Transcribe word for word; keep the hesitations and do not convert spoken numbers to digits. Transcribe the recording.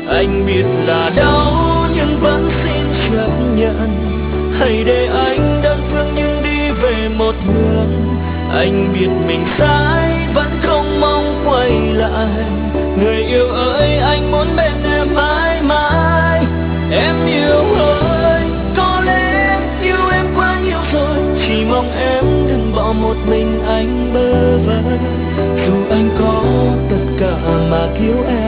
Anh biết là đau nhưng vẫn xin chấp nhận. Hãy để anh đơn phương nhưng đi về một hướng. Anh biết mình sai vẫn không mong quay lại. Người yêu ơi, anh muốn bên em mãi mãi. Em yêu ơi, có lẽ em yêu em quá nhiều rồi. Chỉ mong em đừng bỏ một mình anh bơ vơ. Dù anh có tất cả mà thiếu em,